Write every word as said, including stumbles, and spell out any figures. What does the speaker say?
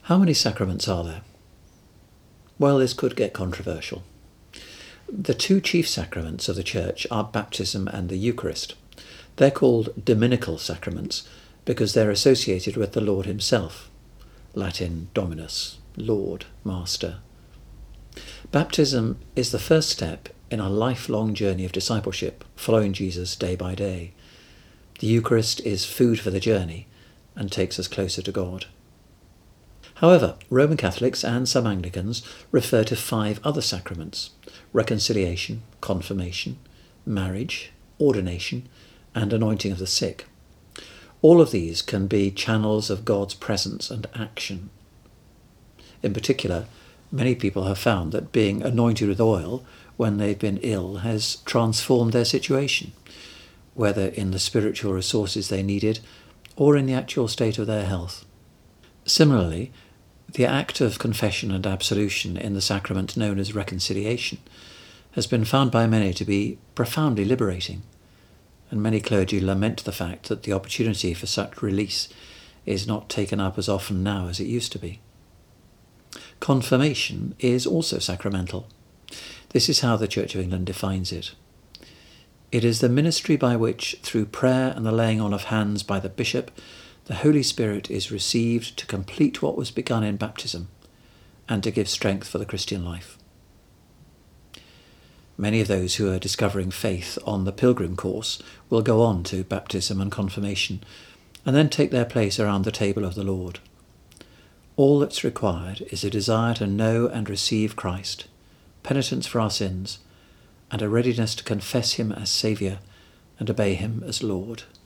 How many sacraments are there? Well, this could get controversial. The two chief sacraments of the Church are baptism and the Eucharist. They're called dominical sacraments because they're associated with the Lord himself. Latin Dominus, Lord, Master. Baptism is the first step in a lifelong journey of discipleship, following Jesus day by day. The Eucharist is food for the journey and takes us closer to God. However, Roman Catholics and some Anglicans refer to five other sacraments: reconciliation, confirmation, marriage, ordination, and anointing of the sick. All of these can be channels of God's presence and action. In particular, many people have found that being anointed with oil when they've been ill has transformed their situation, whether in the spiritual resources they needed or in the actual state of their health. Similarly, the act of confession and absolution in the sacrament known as reconciliation has been found by many to be profoundly liberating, and many clergy lament the fact that the opportunity for such release is not taken up as often now as it used to be. Confirmation is also sacramental. This is how the Church of England defines it. It is the ministry by which, through prayer and the laying on of hands by the bishop, the Holy Spirit is received to complete what was begun in baptism and to give strength for the Christian life. Many of those who are discovering faith on the pilgrim course will go on to baptism and confirmation and then take their place around the table of the Lord. All that's required is a desire to know and receive Christ, penitence for our sins, and a readiness to confess him as Saviour and obey him as Lord.